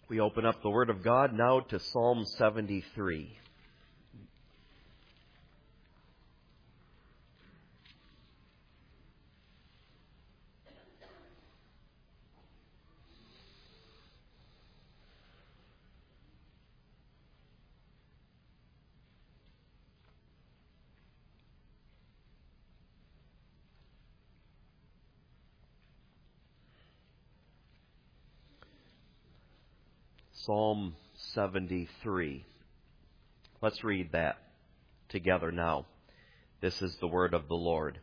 We open up the Word of God now to Psalm 73. Psalm 73. Let's read that together now. This is the word of the Lord.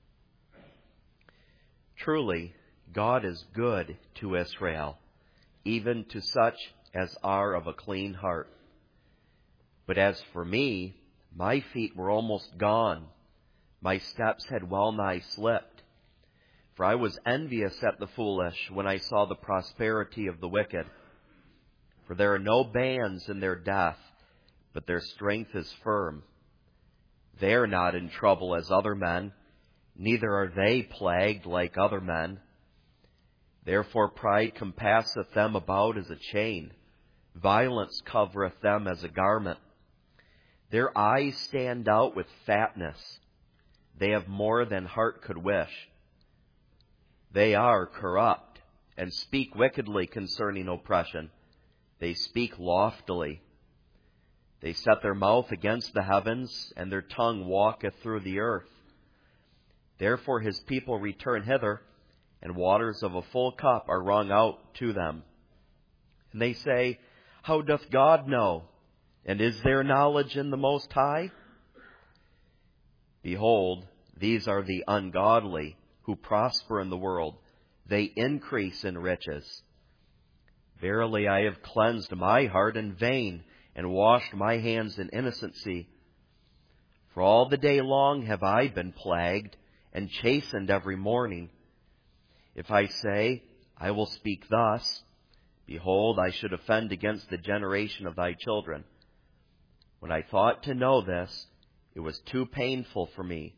Truly, God is good to Israel, even to such as are of a clean heart. But as for me, my feet were almost gone. My steps had well nigh slipped. For I was envious at the foolish when I saw the prosperity of the wicked. For there are no bands in their death, but their strength is firm. They are not in trouble as other men, neither are they plagued like other men. Therefore pride compasseth them about as a chain. Violence covereth them as a garment. Their eyes stand out with fatness. They have more than heart could wish. They are corrupt, and speak wickedly concerning oppression. They speak loftily. They set their mouth against the heavens, and their tongue walketh through the earth. Therefore his people return hither, and waters of a full cup are wrung out to them. And they say, How doth God know? And is there knowledge in the Most High? Behold, these are the ungodly, who prosper in the world. They increase in riches. Verily I have cleansed my heart in vain, and washed my hands in innocency. For all the day long have I been plagued, and chastened every morning. If I say, I will speak thus, behold, I should offend against the generation of thy children. When I thought to know this, it was too painful for me.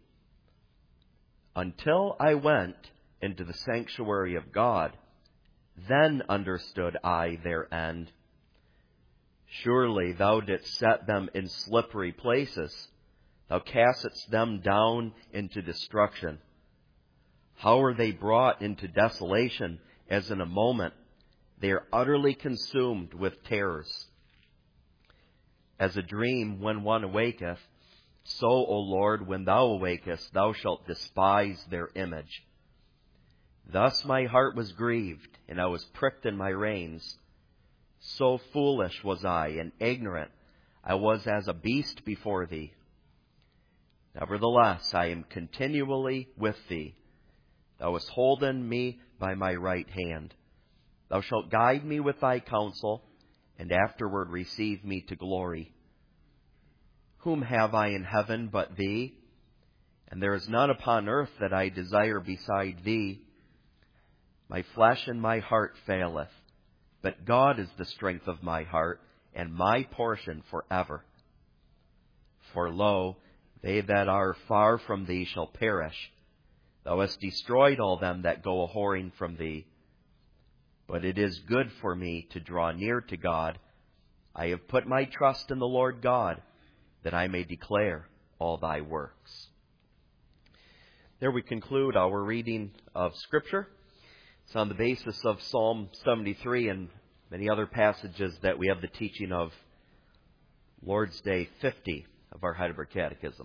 Until I went into the sanctuary of God, then understood I their end. Surely thou didst set them in slippery places. Thou castest them down into destruction. How are they brought into desolation as in a moment? They are utterly consumed with terrors. As a dream when one awaketh, so, O Lord, when thou awakest, thou shalt despise their image. Thus my heart was grieved, and I was pricked in my reins. So foolish was I, and ignorant. I was as a beast before thee. Nevertheless, I am continually with thee. Thou hast holden me by my right hand. Thou shalt guide me with thy counsel, and afterward receive me to glory. Whom have I in heaven but thee? And there is none upon earth that I desire beside thee. My flesh and my heart faileth, but God is the strength of my heart, and my portion forever. For lo, they that are far from thee shall perish. Thou hast destroyed all them that go a-whoring from thee. But it is good for me to draw near to God. I have put my trust in the Lord God, that I may declare all thy works. There we conclude our reading of Scripture. It's on the basis of Psalm 73 and many other passages that we have the teaching of Lord's Day 50 of our Heidelberg Catechism.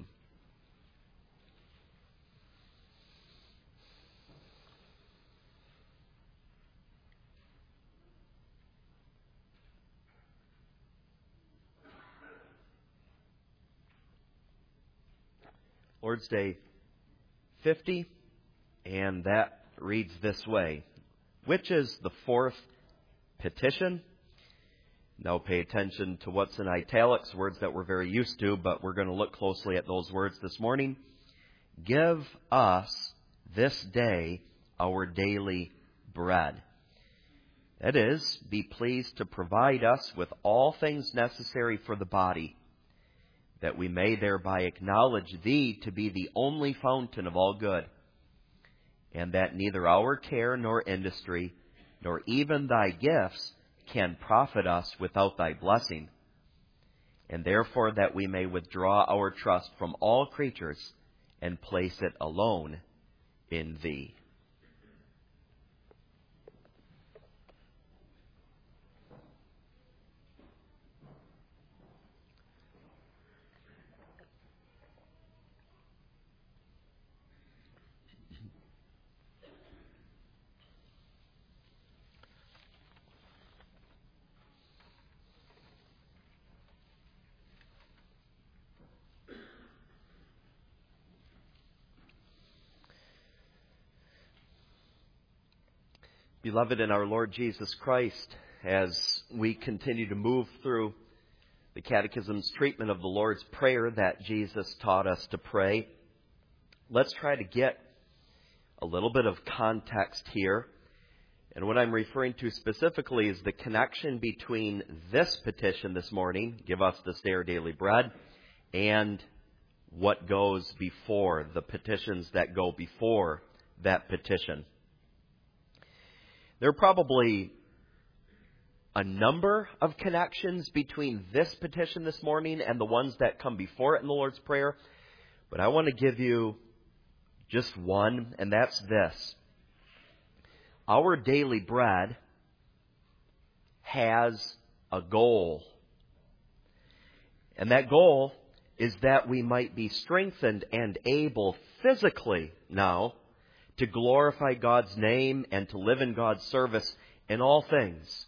Lord's Day 50, and that reads this way. Which is the fourth petition? Now pay attention to what's in italics, words that we're very used to, but we're going to look closely at those words this morning. Give us this day our daily bread. That is, be pleased to provide us with all things necessary for the body, that we may thereby acknowledge thee to be the only fountain of all good, and that neither our care nor industry, nor even thy gifts, can profit us without thy blessing, and therefore that we may withdraw our trust from all creatures and place it alone in thee. Beloved in our Lord Jesus Christ, as we continue to move through the Catechism's treatment of the Lord's Prayer that Jesus taught us to pray, let's try to get a little bit of context here. And what I'm referring to specifically is the connection between this petition this morning, give us this day our daily bread, and what goes before, the petitions that go before that petition. There are probably a number of connections between this petition this morning and the ones that come before it in the Lord's Prayer, but I want to give you just one, and that's this. Our daily bread has a goal, and that goal is that we might be strengthened and able physically now to glorify God's name and to live in God's service in all things.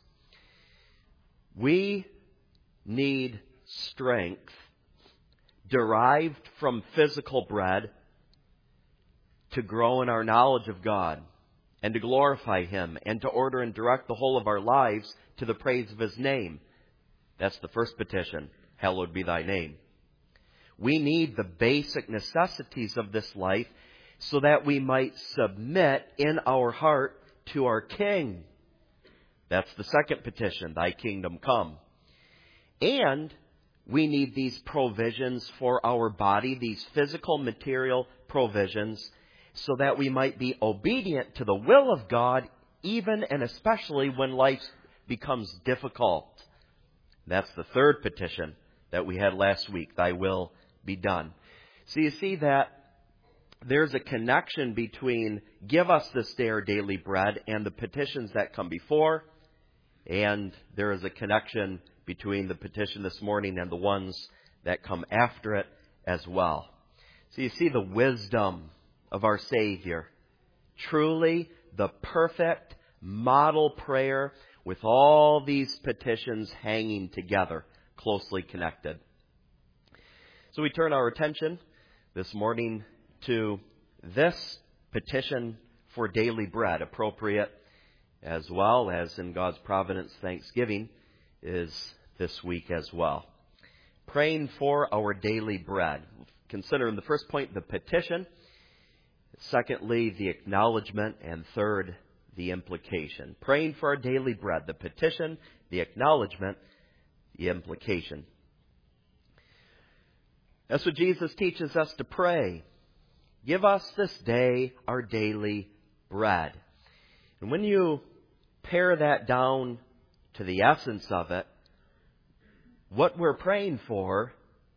We need strength derived from physical bread to grow in our knowledge of God and to glorify Him and to order and direct the whole of our lives to the praise of His name. That's the first petition. Hallowed be thy name. We need the basic necessities of this life so that we might submit in our heart to our King. That's the second petition, thy kingdom come. And we need these provisions for our body, these physical, material provisions, so that we might be obedient to the will of God, even and especially when life becomes difficult. That's the third petition that we had last week, thy will be done. So you see that there's a connection between give us this day our daily bread and the petitions that come before, and there is a connection between the petition this morning and the ones that come after it as well. So you see the wisdom of our Savior. Truly the perfect model prayer with all these petitions hanging together, closely connected. So we turn our attention this morning to this petition for daily bread, appropriate as well as in God's providence thanksgiving is this week as well. Praying for our daily bread. Consider in the first point the petition, secondly the acknowledgement, and third the implication. Praying for our daily bread, the petition, the acknowledgement, the implication. That's what Jesus teaches us to pray. Give us this day our daily bread. And when you pare that down to the essence of it, what we're praying for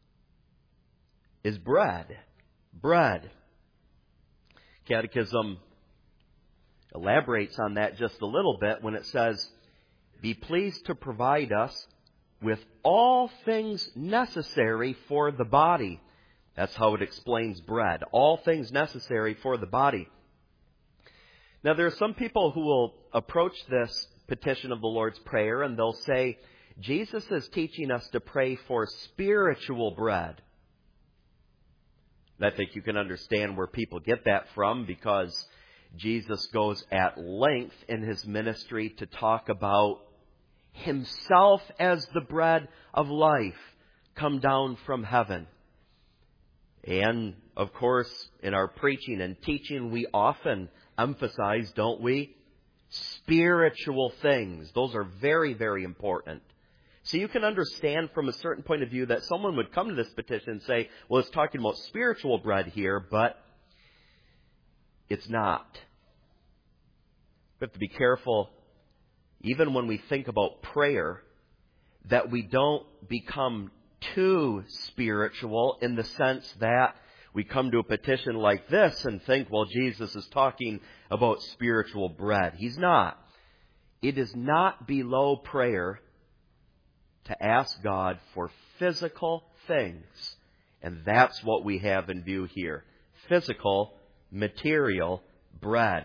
is bread. Bread. Catechism elaborates on that just a little bit when it says, be pleased to provide us with all things necessary for the body. That's how it explains bread. All things necessary for the body. Now, there are some people who will approach this petition of the Lord's Prayer and they'll say, Jesus is teaching us to pray for spiritual bread. And I think you can understand where people get that from, because Jesus goes at length in His ministry to talk about Himself as the bread of life come down from heaven. And, of course, in our preaching and teaching, we often emphasize, don't we, spiritual things. Those are very, very important. So you can understand from a certain point of view that someone would come to this petition and say, well, it's talking about spiritual bread here, but it's not. We have to be careful even when we think about prayer, that we don't become too spiritual in the sense that we come to a petition like this and think, well, Jesus is talking about spiritual bread. He's not. It is not below prayer to ask God for physical things. And that's what we have in view here. Physical, material bread.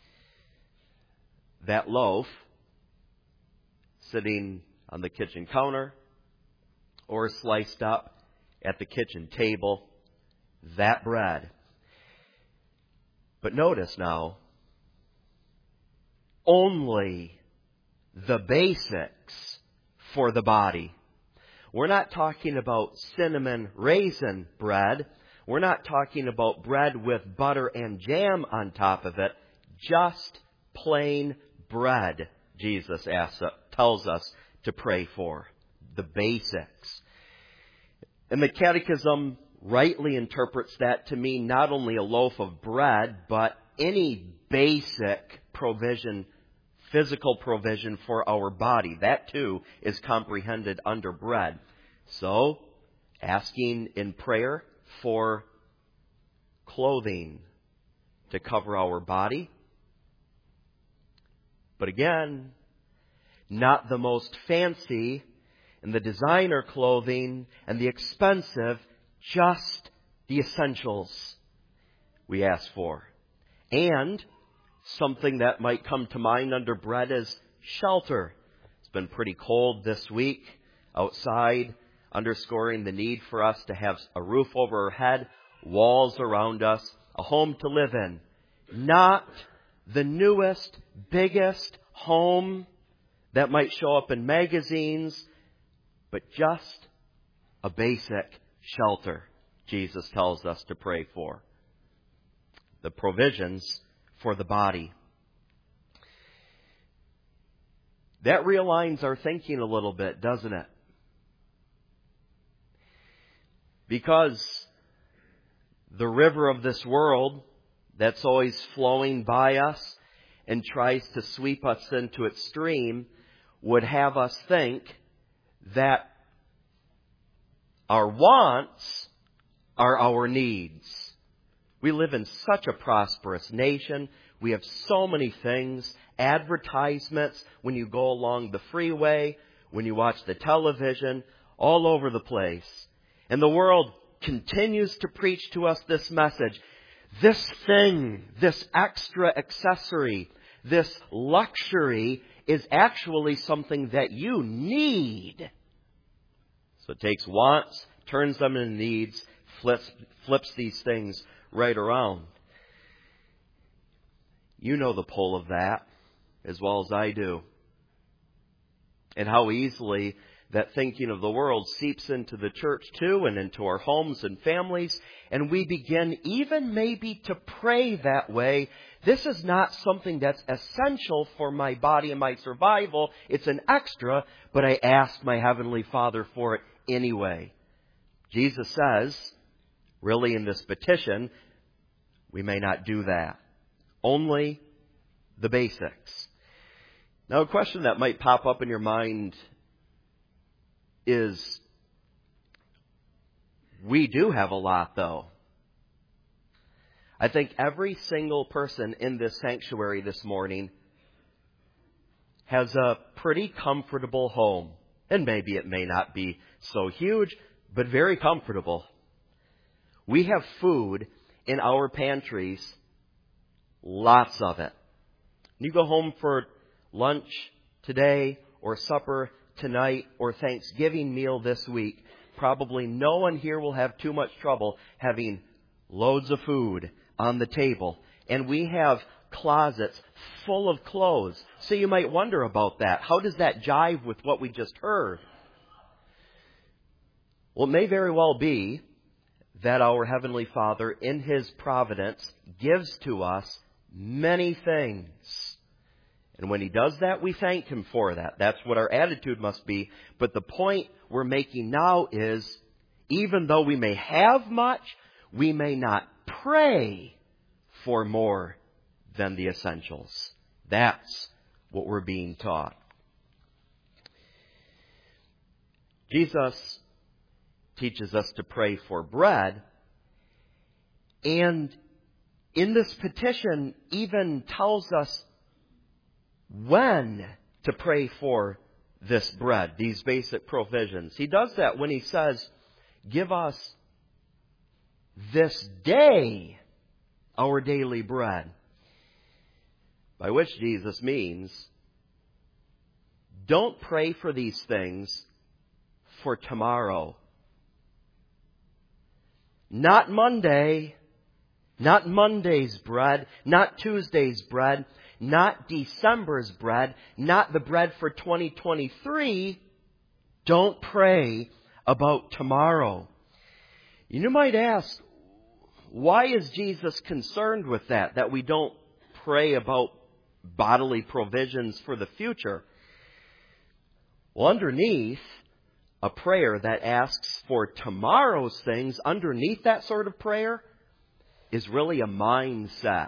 That loaf sitting on the kitchen counter or sliced up at the kitchen table, that bread. But notice now, only the basics for the body. We're not talking about cinnamon raisin bread. We're not talking about bread with butter and jam on top of it. Just plain bread, Jesus tells us to pray for. The basics. And the Catechism rightly interprets that to mean not only a loaf of bread, but any basic provision, physical provision for our body. That too is comprehended under bread. So, asking in prayer for clothing to cover our body. But again, not the most fancy and the designer clothing and the expensive, just the essentials we ask for. And something that might come to mind under bread is shelter. It's been pretty cold this week outside, underscoring the need for us to have a roof over our head, walls around us, a home to live in. Not the newest, biggest home that might show up in magazines, but just a basic shelter, Jesus tells us to pray for. The provisions for the body. That realigns our thinking a little bit, doesn't it? Because the river of this world that's always flowing by us and tries to sweep us into its stream would have us think that our wants are our needs. We live in such a prosperous nation. We have so many things, advertisements when you go along the freeway, when you watch the television, all over the place. And the world continues to preach to us this message. This thing, this extra accessory, this luxury is actually something that you need. So it takes wants, turns them into needs, flips these things right around. You know the pull of that as well as I do. And how easily that thinking of the world seeps into the church too and into our homes and families. And we begin even maybe to pray that way. This is not something that's essential for my body and my survival. It's an extra, but I ask my Heavenly Father for it anyway. Jesus says, really in this petition, we may not do that. Only the basics. Now, a question that might pop up in your mind is, we do have a lot, though. I think every single person in this sanctuary this morning has a pretty comfortable home. And maybe it may not be so huge, but very comfortable. We have food in our pantries, lots of it. You go home for lunch today or supper tonight or Thanksgiving meal this week, probably no one here will have too much trouble having loads of food on the table. And we have closets full of clothes. So you might wonder about that. How does that jive with what we just heard? Well, it may very well be that our Heavenly Father, in His providence, gives to us many things. And when He does that, we thank Him for that. That's what our attitude must be. But the point we're making now is, even though we may have much, we may not pray for more than the essentials. That's what we're being taught. Jesus teaches us to pray for bread, and in this petition even tells us when to pray for this bread, these basic provisions. He does that when he says, give us this day our daily bread. By which Jesus means, don't pray for these things for tomorrow. Not Monday, not Monday's bread, not Tuesday's bread, not December's bread, not the bread for 2023. Don't pray about tomorrow. You might ask, why is Jesus concerned with that we don't pray about bodily provisions for the future? Well, underneath a prayer that asks for tomorrow's things, underneath that sort of prayer is really a mindset.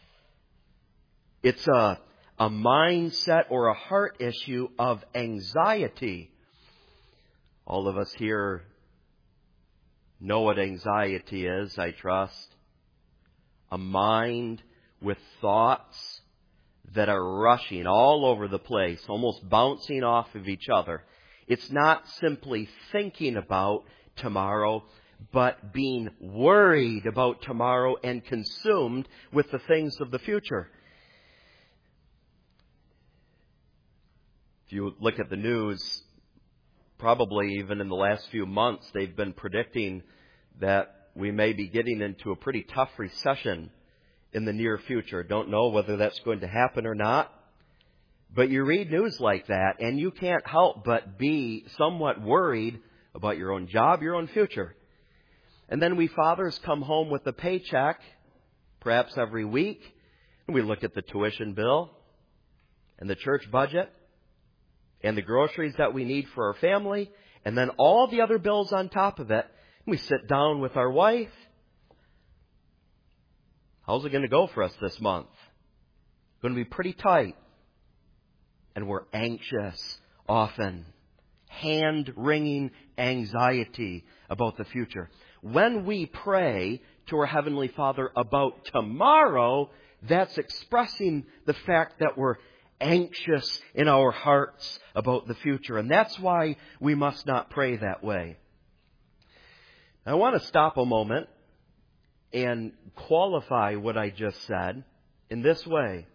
It's a mindset or a heart issue of anxiety. All of us here know what anxiety is, I trust. A mind with thoughts that are rushing all over the place, almost bouncing off of each other. It's not simply thinking about tomorrow, but being worried about tomorrow and consumed with the things of the future. If you look at the news, probably even in the last few months, they've been predicting that we may be getting into a pretty tough recession in the near future. Don't know whether that's going to happen or not. But you read news like that, and you can't help but be somewhat worried about your own job, your own future. And then we fathers come home with a paycheck, perhaps every week, and we look at the tuition bill and the church budget and the groceries that we need for our family, and then all the other bills on top of it. And we sit down with our wife. How's it going to go for us this month? Going to be pretty tight. And we're anxious often. Hand-wringing anxiety about the future. When we pray to our Heavenly Father about tomorrow, that's expressing the fact that we're anxious in our hearts about the future. And that's why we must not pray that way. I want to stop a moment and qualify what I just said in this way.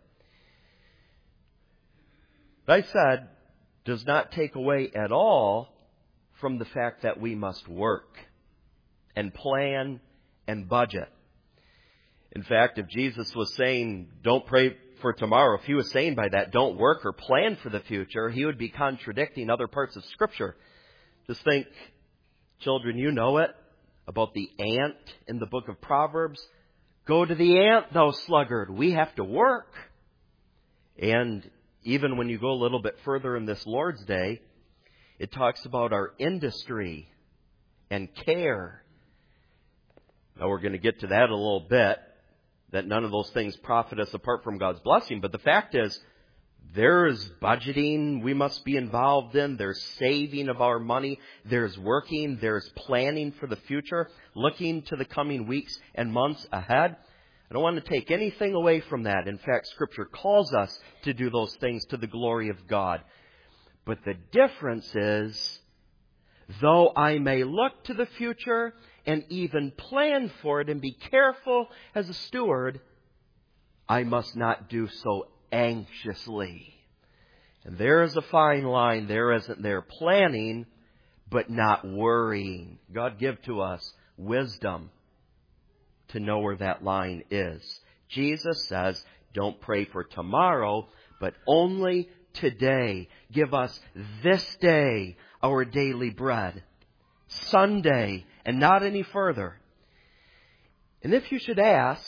What I said does not take away at all from the fact that we must work and plan and budget. In fact, if Jesus was saying, don't pray for tomorrow, if he was saying by that, don't work or plan for the future, he would be contradicting other parts of Scripture. Just think, children, you know it, about the ant in the book of Proverbs. Go to the ant, thou sluggard. We have to work. And even when you go a little bit further in this Lord's Day, it talks about our industry and care. Now we're going to get to that a little bit, that none of those things profit us apart from God's blessing. But the fact is, there's budgeting we must be involved in. There's saving of our money. There's working. There's planning for the future, looking to the coming weeks and months ahead. I don't want to take anything away from that. In fact, Scripture calls us to do those things to the glory of God. But the difference is, though I may look to the future and even plan for it and be careful as a steward, I must not do so anxiously. And there is a fine line there, isn't there? Planning, but not worrying. God give to us wisdom to know where that line is. Jesus says, don't pray for tomorrow, but only today. Give us this day our daily bread. Sunday, and not any further. And if you should ask,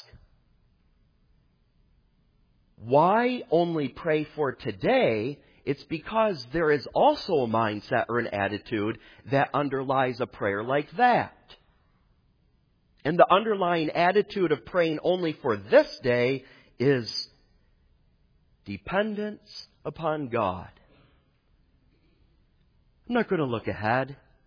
why only pray for today? It's because there is also a mindset or an attitude that underlies a prayer like that. And the underlying attitude of praying only for this day is dependence upon God. I'm not going to look ahead.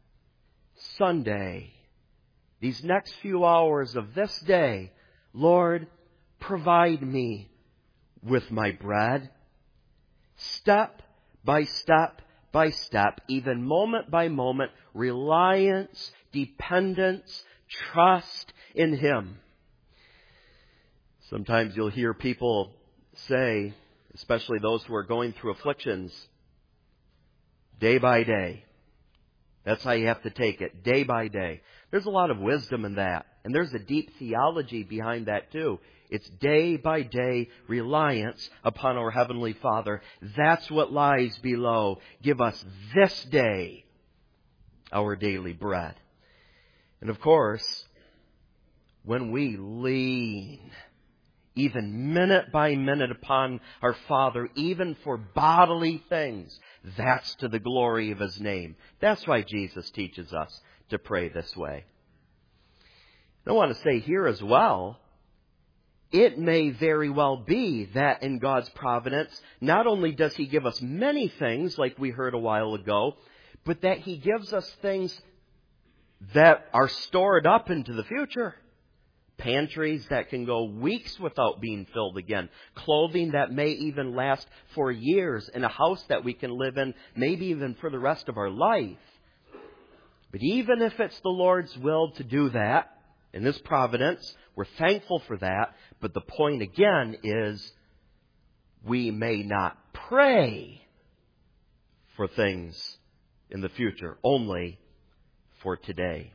Sunday, these next few hours of this day, Lord, provide me with my bread. Step by step by step, even moment by moment, reliance, dependence, trust in Him. Sometimes you'll hear people say, especially those who are going through afflictions, day by day. That's how you have to take it, day by day. There's a lot of wisdom in that. And there's a deep theology behind that too. It's day by day reliance upon our Heavenly Father. That's what lies below. Give us this day our daily bread. And of course, when we lean, even minute by minute upon our Father, even for bodily things, that's to the glory of His name. That's why Jesus teaches us to pray this way. I want to say here as well, it may very well be that in God's providence, not only does He give us many things, like we heard a while ago, but that He gives us things that are stored up into the future. Pantries that can go weeks without being filled again. Clothing that may even last for years. And a house that we can live in, maybe even for the rest of our life. But even if it's the Lord's will to do that, in His providence, we're thankful for that. But the point again is, we may not pray for things in the future, only for today.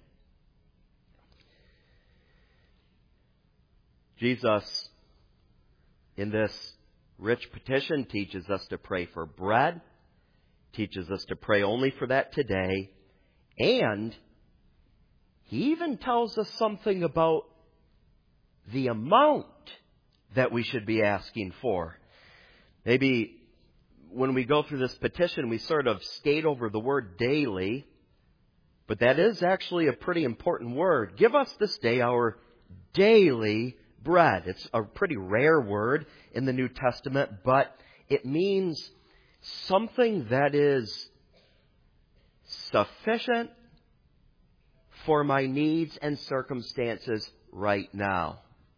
Jesus, in this rich petition, teaches us to pray for bread, teaches us to pray only for that today, and He even tells us something about the amount that we should be asking for. Maybe when we go through this petition, we sort of skate over the word daily, but that is actually a pretty important word. Give us this day our daily bread. It's a pretty rare word in the New Testament, but it means something that is sufficient for my needs and circumstances right now.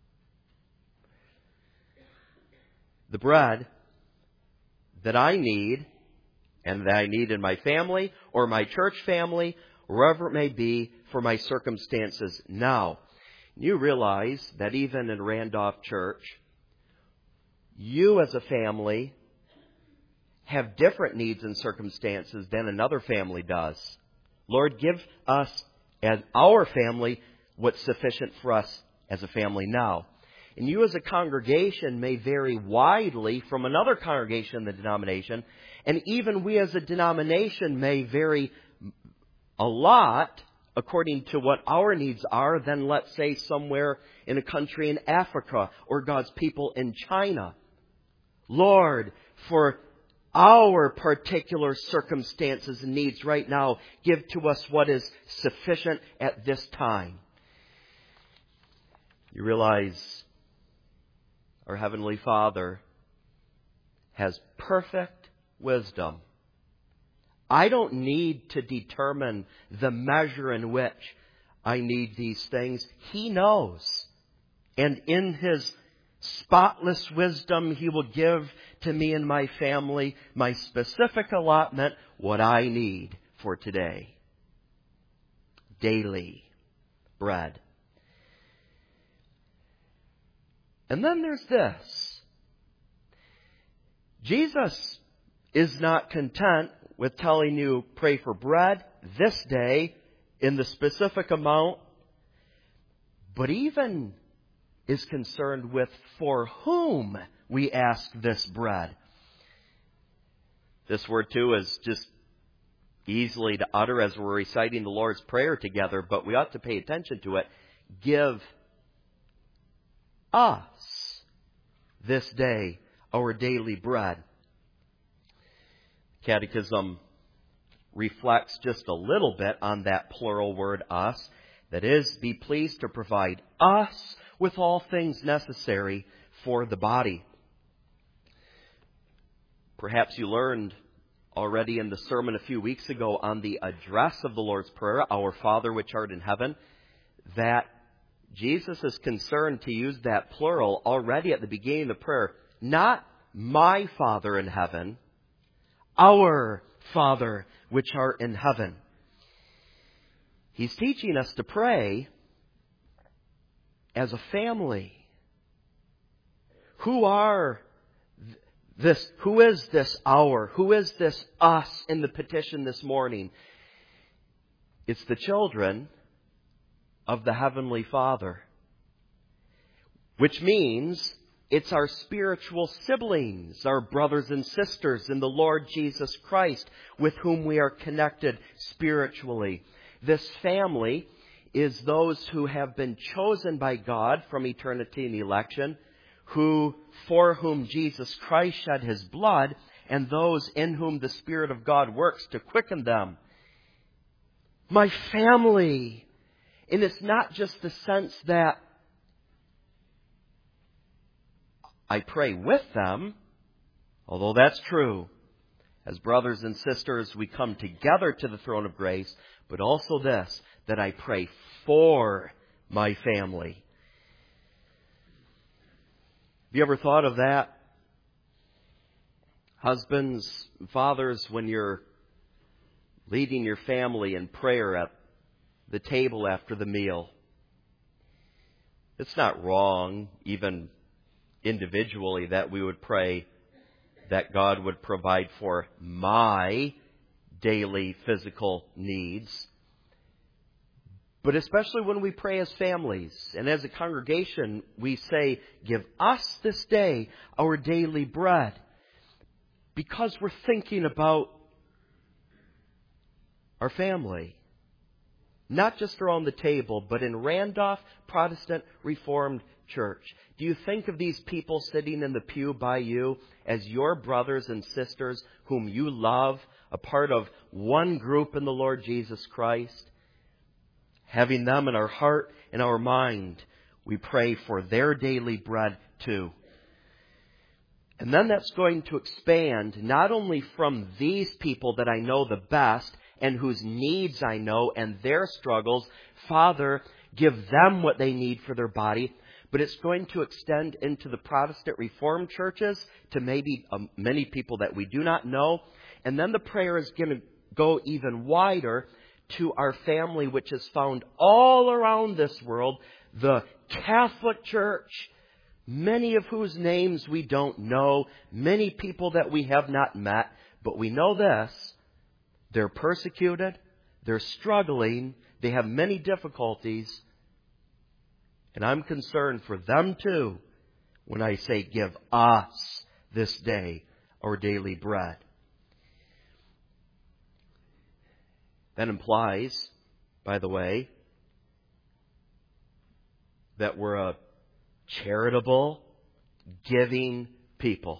The bread that I need, and that I need in my family or my church family, wherever it may be, for my circumstances now. You realize that even in Randolph Church, you as a family have different needs and circumstances than another family does. Lord, give us as our family what's sufficient for us as a family now. And you as a congregation may vary widely from another congregation in the denomination. And even we as a denomination may vary a lot according to what our needs are than, let's say, somewhere in a country in Africa or God's people in China. Lord, for our particular circumstances and needs right now, give to us what is sufficient at this time. You realize our Heavenly Father has perfect wisdom. I don't need to determine the measure in which I need these things. He knows. And in His spotless wisdom, He will give to me and my family my specific allotment, what I need for today. Daily bread. And then there's this. Jesus is not content with telling you, pray for bread this day in the specific amount, but even is concerned with for whom we ask this bread. This word too is just easily to utter as we're reciting the Lord's Prayer together, but we ought to pay attention to it. Give us this day our daily bread. Catechism reflects just a little bit on that plural word us. That is, be pleased to provide us with all things necessary for the body. Perhaps you learned already in the sermon a few weeks ago on the address of the Lord's Prayer, Our Father which art in heaven, that Jesus is concerned to use that plural already at the beginning of the prayer. Not my Father in heaven, our Father which art in heaven. He's teaching us to pray as a family. Who is this our? Who is this us in the petition this morning? It's the children of the Heavenly Father. Which means it's our spiritual siblings, our brothers and sisters in the Lord Jesus Christ, with whom we are connected spiritually. This family is those who have been chosen by God from eternity in election, for whom Jesus Christ shed His blood, and those in whom the Spirit of God works to quicken them. My family. And it's not just the sense that I pray with them, although that's true. As brothers and sisters, we come together to the throne of grace, but also this, that I pray for my family. Have you ever thought of that? Husbands, fathers, when you're leading your family in prayer at the table after the meal, it's not wrong, even individually, that we would pray that God would provide for my daily physical needs. But especially when we pray as families and as a congregation, we say, give us this day our daily bread. Because we're thinking about our family. Not just around the table, but in Randolph Protestant Reformed Church. Do you think of these people sitting in the pew by you as your brothers and sisters whom you love, a part of one group in the Lord Jesus Christ? Having them in our heart and our mind, we pray for their daily bread too. And then that's going to expand not only from these people that I know the best and whose needs I know and their struggles, Father, give them what they need for their body, but it's going to extend into the Protestant Reformed churches to maybe many people that we do not know. And then the prayer is going to go even wider to our family, which is found all around this world, the Catholic Church, many of whose names we don't know, many people that we have not met, but we know this: they're persecuted, they're struggling, they have many difficulties, and I'm concerned for them too when I say, give us this day our daily bread. That implies, by the way, that we're a charitable, giving people.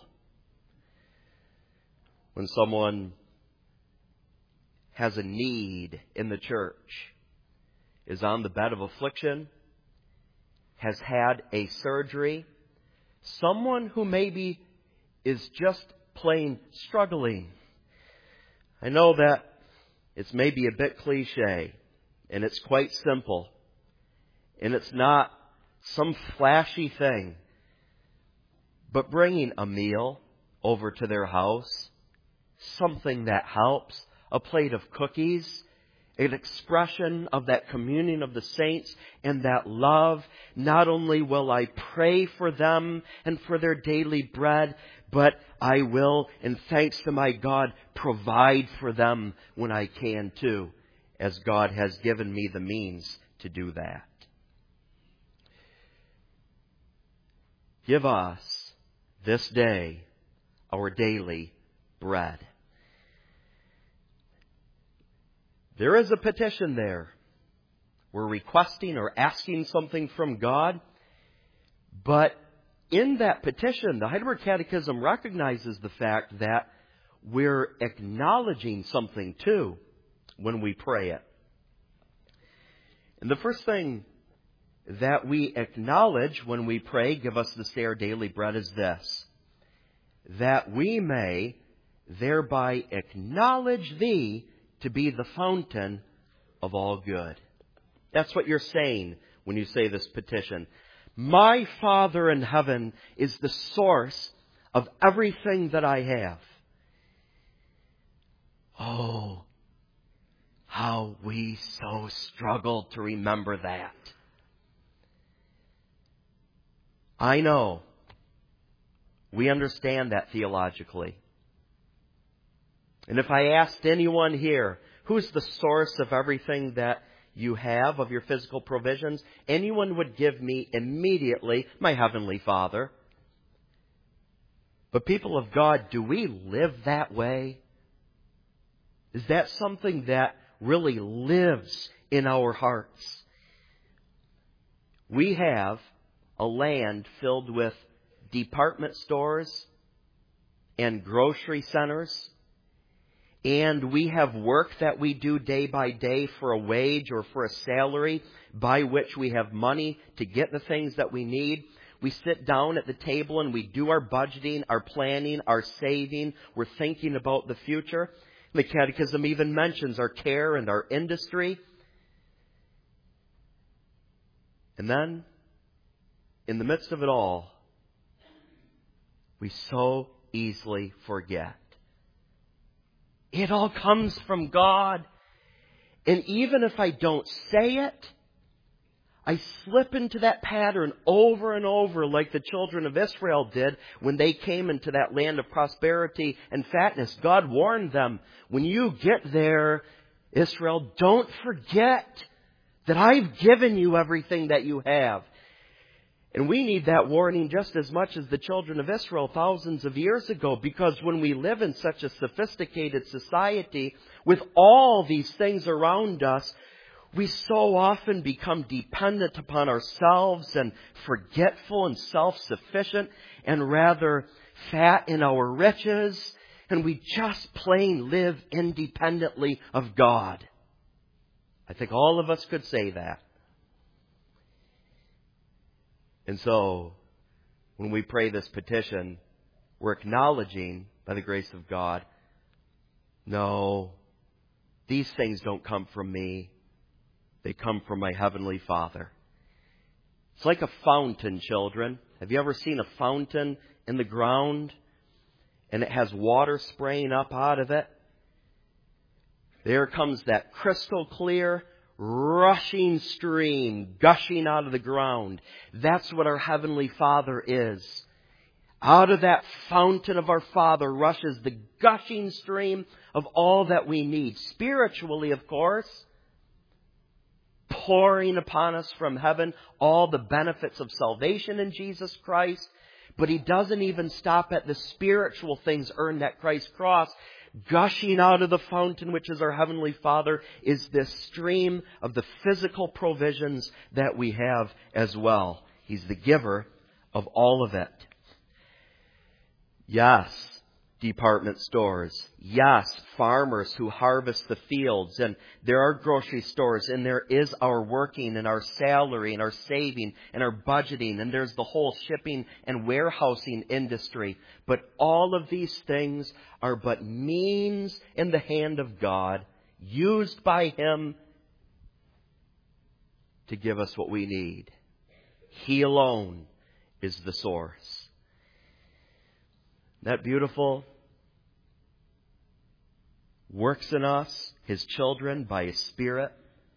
When someone has a need in the church, is on the bed of affliction, has had a surgery, someone who maybe is just plain struggling. I know that it's maybe a bit cliche, and it's quite simple, and it's not some flashy thing, but bringing a meal over to their house, something that helps, a plate of cookies, an expression of that communion of the saints and that love. Not only will I pray for them and for their daily bread, but I will, in thanks to my God, provide for them when I can too, as God has given me the means to do that. Give us this day our daily bread. There is a petition there. We're requesting or asking something from God. But in that petition, the Heidelberg Catechism recognizes the fact that we're acknowledging something too when we pray it. And the first thing that we acknowledge when we pray, give us this day our daily bread, is this: that we may thereby acknowledge thee to be the fountain of all good. That's what you're saying when you say this petition. My Father in heaven is the source of everything that I have. Oh, how we so struggle to remember that. I know we understand that theologically. And if I asked anyone here, who's the source of everything that you have, of your physical provisions, anyone would give me immediately my Heavenly Father. But people of God, do we live that way? Is that something that really lives in our hearts? We have a land filled with department stores and grocery centers. And we have work that we do day by day for a wage or for a salary by which we have money to get the things that we need. We sit down at the table and we do our budgeting, our planning, our saving. We're thinking about the future. The Catechism even mentions our care and our industry. And then, in the midst of it all, we so easily forget. It all comes from God. And even if I don't say it, I slip into that pattern over and over like the children of Israel did when they came into that land of prosperity and fatness. God warned them, when you get there, Israel, don't forget that I've given you everything that you have. And we need that warning just as much as the children of Israel thousands of years ago, because when we live in such a sophisticated society with all these things around us, we so often become dependent upon ourselves and forgetful and self-sufficient and rather fat in our riches, and we just plain live independently of God. I think all of us could say that. And so, when we pray this petition, we're acknowledging, by the grace of God, no, these things don't come from me. They come from my Heavenly Father. It's like a fountain, children. Have you ever seen a fountain in the ground and it has water spraying up out of it? There comes that crystal clear, rushing stream gushing out of the ground. That's what our Heavenly Father is. Out of that fountain of our Father rushes the gushing stream of all that we need. Spiritually, of course, pouring upon us from heaven all the benefits of salvation in Jesus Christ. But He doesn't even stop at the spiritual things earned at Christ's cross. Gushing out of the fountain, which is our Heavenly Father, is this stream of the physical provisions that we have as well. He's the giver of all of it. Yes, department stores. Yes, farmers who harvest the fields. And there are grocery stores, and there is our working and our salary and our saving and our budgeting. And there's the whole shipping and warehousing industry. But all of these things are but means in the hand of God, used by Him to give us what we need. He alone is the source. Isn't that beautiful? Works in us, His children, by His Spirit.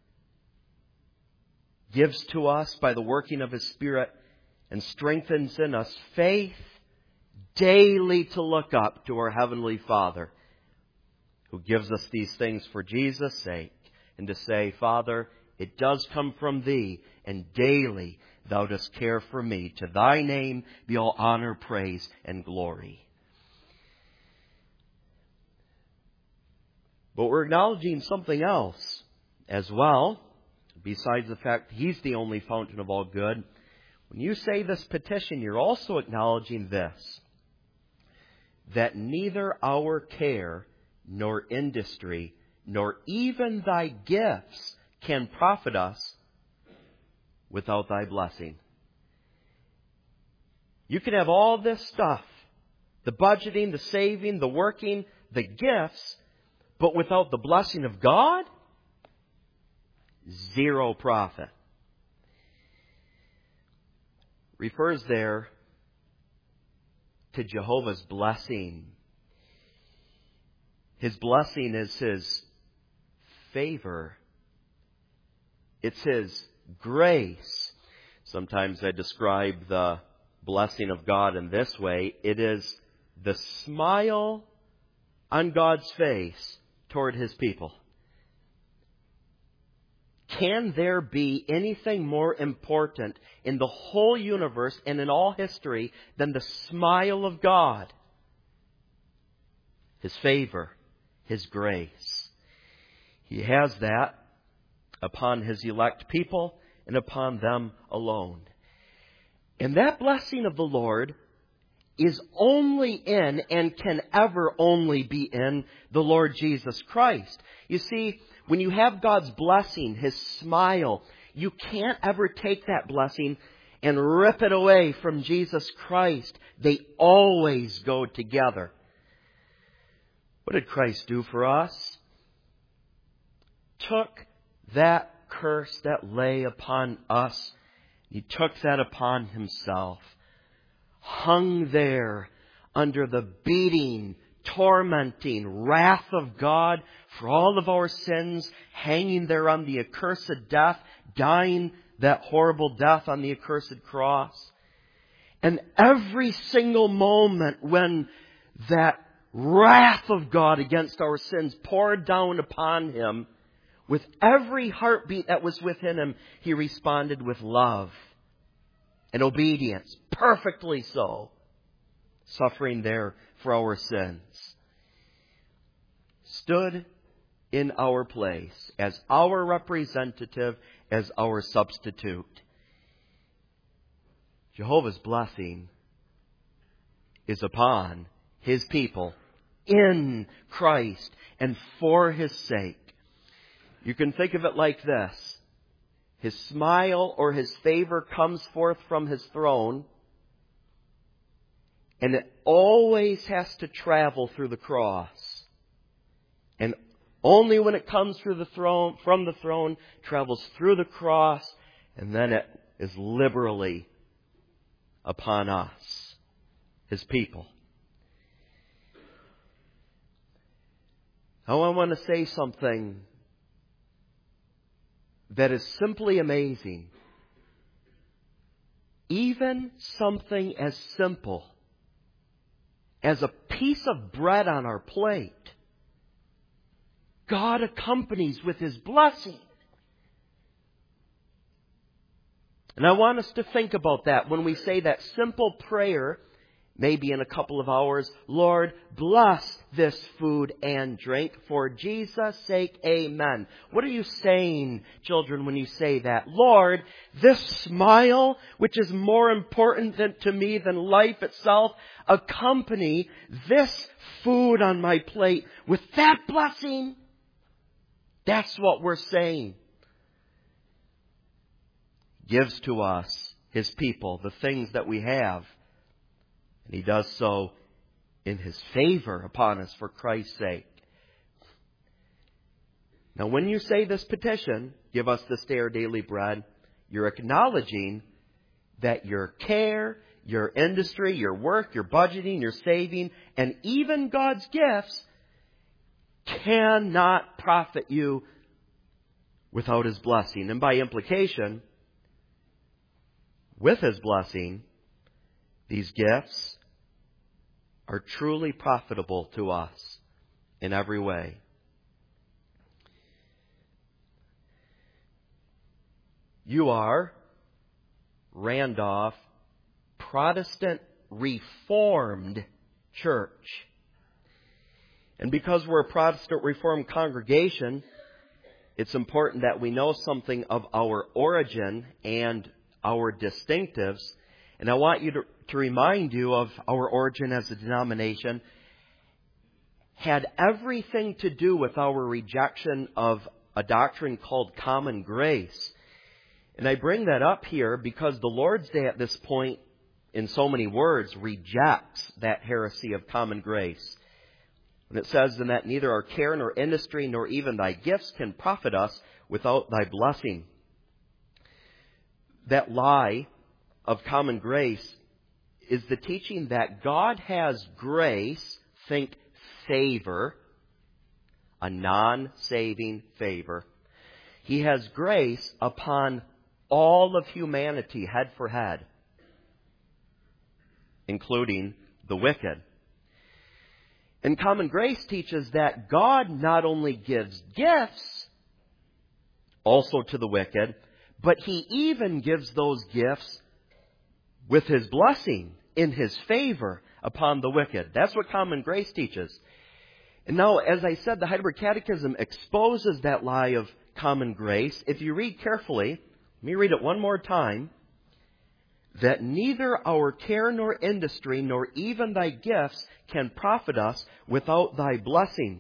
Gives to us by the working of His Spirit, and strengthens in us faith daily to look up to our Heavenly Father, who gives us these things for Jesus' sake, and to say, Father, it does come from Thee, and daily Thou dost care for me. To Thy name be all honor, praise, and glory. But we're acknowledging something else as well, besides the fact He's the only fountain of all good. When you say this petition, you're also acknowledging this, that neither our care, nor industry, nor even Thy gifts can profit us without Thy blessing. You can have all this stuff the budgeting, the saving, the working, the gifts, but without the blessing of God, zero profit. Refers there to Jehovah's blessing. His blessing is His favor. It's His grace. Sometimes I describe the blessing of God in this way. It is the smile on God's face toward His people. Can there be anything more important in the whole universe and in all history than the smile of God? His favor, His grace. He has that upon His elect people and upon them alone. And that blessing of the Lord is only in and can ever only be in the Lord Jesus Christ. You see, when you have God's blessing, His smile, you can't ever take that blessing and rip it away from Jesus Christ. They always go together. What did Christ do for us? Took that curse that lay upon us. He took that upon Himself. Hung there under the beating, tormenting wrath of God for all of our sins, hanging there on the accursed death, dying that horrible death on the accursed cross. And every single moment when that wrath of God against our sins poured down upon Him, with every heartbeat that was within Him, He responded with love and obedience, perfectly so, suffering there for our sins. Stood in our place as our representative, as our substitute. Jehovah's blessing is upon His people in Christ and for His sake. You can think of it like this. His smile or His favor comes forth from His throne, and it always has to travel through the cross. And only when it comes through the throne, from the throne, travels through the cross, and then it is liberally upon us, His people. Now I want to say something that is simply amazing. Even something as simple as a piece of bread on our plate, God accompanies with His blessing. And I want us to think about that when we say that simple prayer, maybe in a couple of hours. Lord, bless this food and drink for Jesus' sake. Amen. What are you saying, children, when you say that? Lord, this smile, which is more important to me than life itself, accompany this food on my plate with that blessing. That's what we're saying. Gives to us, His people, the things that we have. And He does so in His favor upon us for Christ's sake. Now, when you say this petition, give us this day our daily bread, you're acknowledging that your care, your industry, your work, your budgeting, your saving, and even God's gifts cannot profit you without His blessing. And by implication, with His blessing, these gifts are truly profitable to us in every way. You are Randolph Protestant Reformed Church. And because we're a Protestant Reformed congregation, it's important that we know something of our origin and our distinctives. And I want you to remind you of our origin as a denomination. Had everything to do with our rejection of a doctrine called common grace. And I bring that up here because the Lord's Day at this point in so many words, rejects that heresy of common grace. And it says in that neither our care nor industry nor even thy gifts can profit us without thy blessing. That lie of common grace is the teaching that God has grace, think favor, a non-saving favor. He has grace upon all of humanity, head for head, including the wicked. And common grace teaches that God not only gives gifts also to the wicked, but He even gives those gifts with His blessing, in His favor upon the wicked. That's what common grace teaches. And now, as I said, the Heidelberg Catechism exposes that lie of common grace. If you read carefully, let me read it one more time, that neither our care nor industry nor even thy gifts can profit us without thy blessing.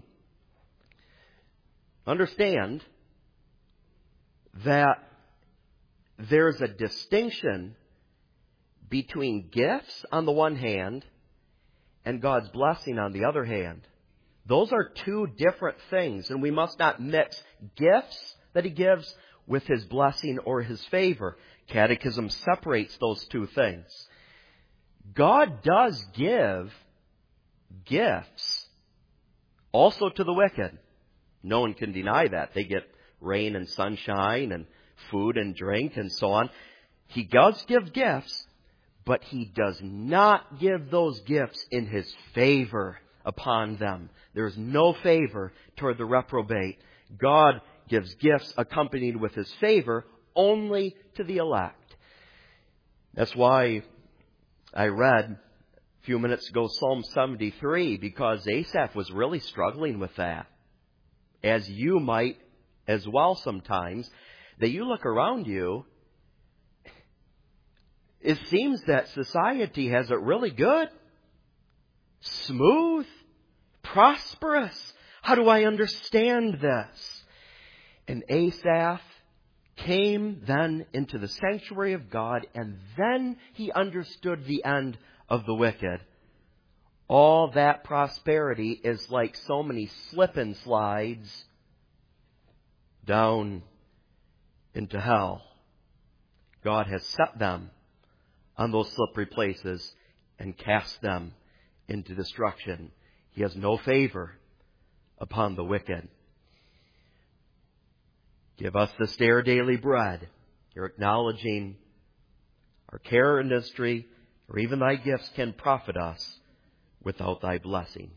Understand that there's a distinction between gifts on the one hand and God's blessing on the other hand. Those are two different things, and we must not mix gifts that He gives with His blessing or His favor. Catechism separates those two things. God does give gifts also to the wicked. No one can deny that. They get rain and sunshine and food and drink and so on. He does give gifts, but He does not give those gifts in His favor upon them. There is no favor toward the reprobate. God gives gifts accompanied with His favor only to the elect. That's why I read a few minutes ago Psalm 73, because Asaph was really struggling with that. As you might as well sometimes, that you look around you, it seems that society has it really good, smooth, prosperous. How do I understand this? And Asaph came then into the sanctuary of God, and then he understood the end of the wicked. All that prosperity is like so many slip and slides down into hell. God has set them on those slippery places and cast them into destruction. He has no favor upon the wicked. Give us this day our daily bread. You're acknowledging our care, industry, or even thy gifts can profit us without thy blessing.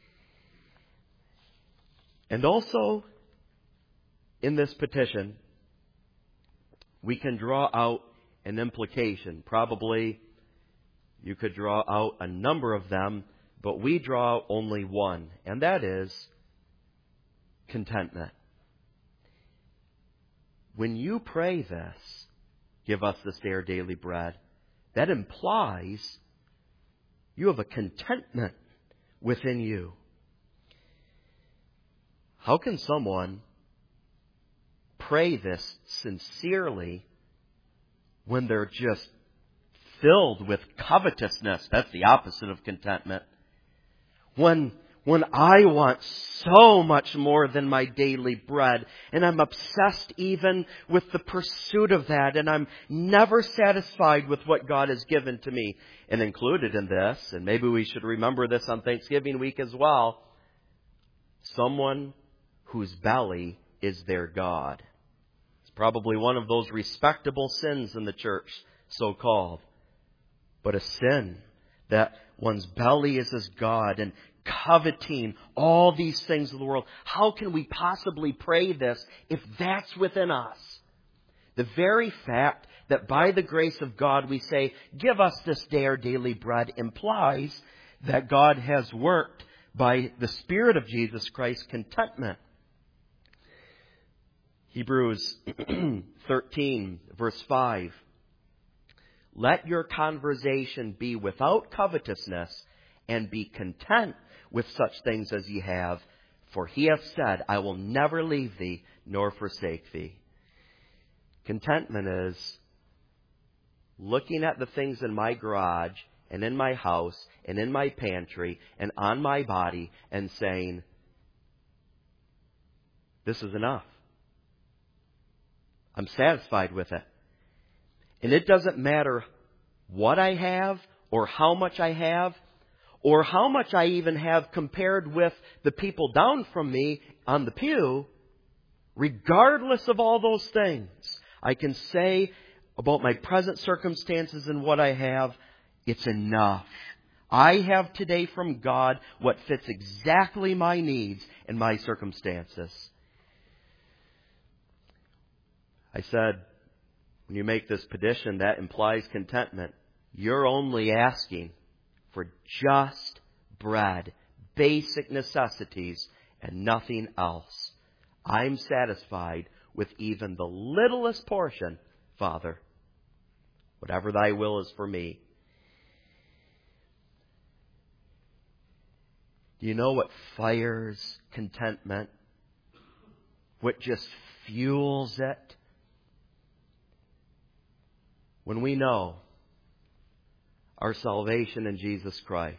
And also, in this petition, we can draw out an implication. Probably you could draw out a number of them, but we draw out only one, and that is contentment. When you pray this, give us this day our daily bread, that implies you have a contentment within you. How can someone pray this sincerely when they're just filled with covetousness? That's the opposite of contentment. When I want so much more than my daily bread, and I'm obsessed even with the pursuit of that, and I'm never satisfied with what God has given to me. And included in this, and maybe we should remember this on Thanksgiving week as well, someone whose belly is their God. It's probably one of those respectable sins in the church, so-called. But a sin that one's belly is his God, and coveting all these things of the world. How can we possibly pray this if that's within us? The very fact that by the grace of God we say, give us this day our daily bread, implies that God has worked by the Spirit of Jesus Christ contentment. Hebrews 13, verse 5. Let your conversation be without covetousness, and be content with such things as ye have. For he hath said, I will never leave thee, nor forsake thee. Contentment is looking at the things in my garage and in my house and in my pantry and on my body and saying, this is enough. I'm satisfied with it. And it doesn't matter what I have or how much I have or how much I even have compared with the people down from me on the pew. Regardless of all those things, I can say about my present circumstances and what I have, it's enough. I have today from God what fits exactly my needs and my circumstances. I said, when you make this petition, that implies contentment. You're only asking for just bread, basic necessities, and nothing else. I'm satisfied with even the littlest portion, Father. Whatever thy will is for me. Do you know what fires contentment? What just fuels it? When we know our salvation in Jesus Christ.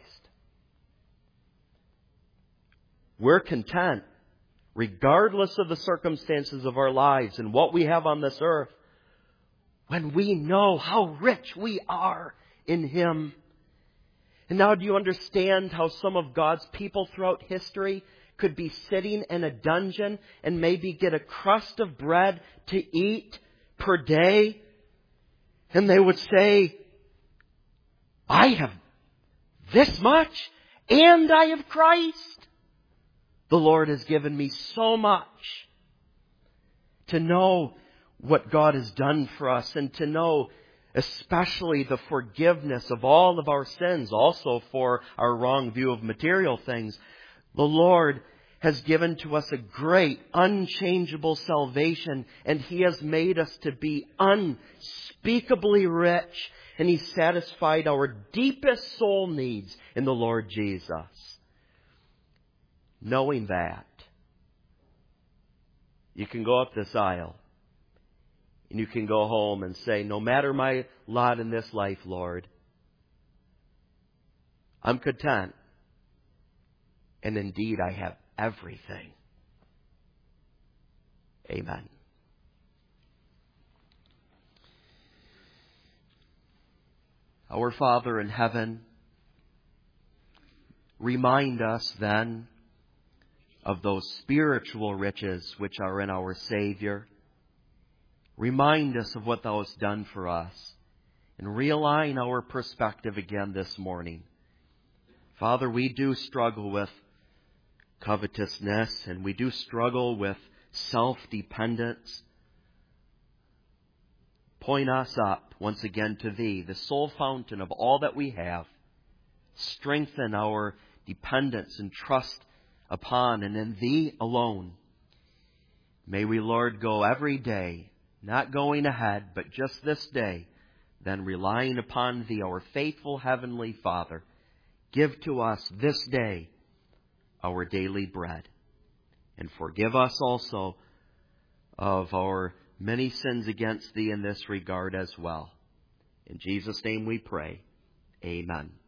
We're content, regardless of the circumstances of our lives and what we have on this earth, when we know how rich we are in Him. And now do you understand how some of God's people throughout history could be sitting in a dungeon and maybe get a crust of bread to eat per day? And they would say, I have this much and I have Christ. The Lord has given me so much to know what God has done for us and to know especially the forgiveness of all of our sins, also for our wrong view of material things. The Lord has given to us a great, unchangeable salvation, and He has made us to be unspeakably rich, and He satisfied our deepest soul needs in the Lord Jesus. Knowing that, you can go up this aisle, and you can go home and say, no matter my lot in this life, Lord, I'm content. And indeed, I have everything. Amen. Our Father in heaven, remind us then of those spiritual riches which are in our Savior. Remind us of what Thou hast done for us. And realign our perspective again this morning. Father, we do struggle with covetousness, and we do struggle with self-dependence. Point us up once again to Thee, the sole fountain of all that we have. Strengthen our dependence and trust upon and in Thee alone. May we, Lord, go every day, not going ahead, but just this day, then relying upon Thee, our faithful Heavenly Father. Give to us this day our daily bread. And forgive us also of our many sins against Thee in this regard as well. In Jesus' name we pray. Amen.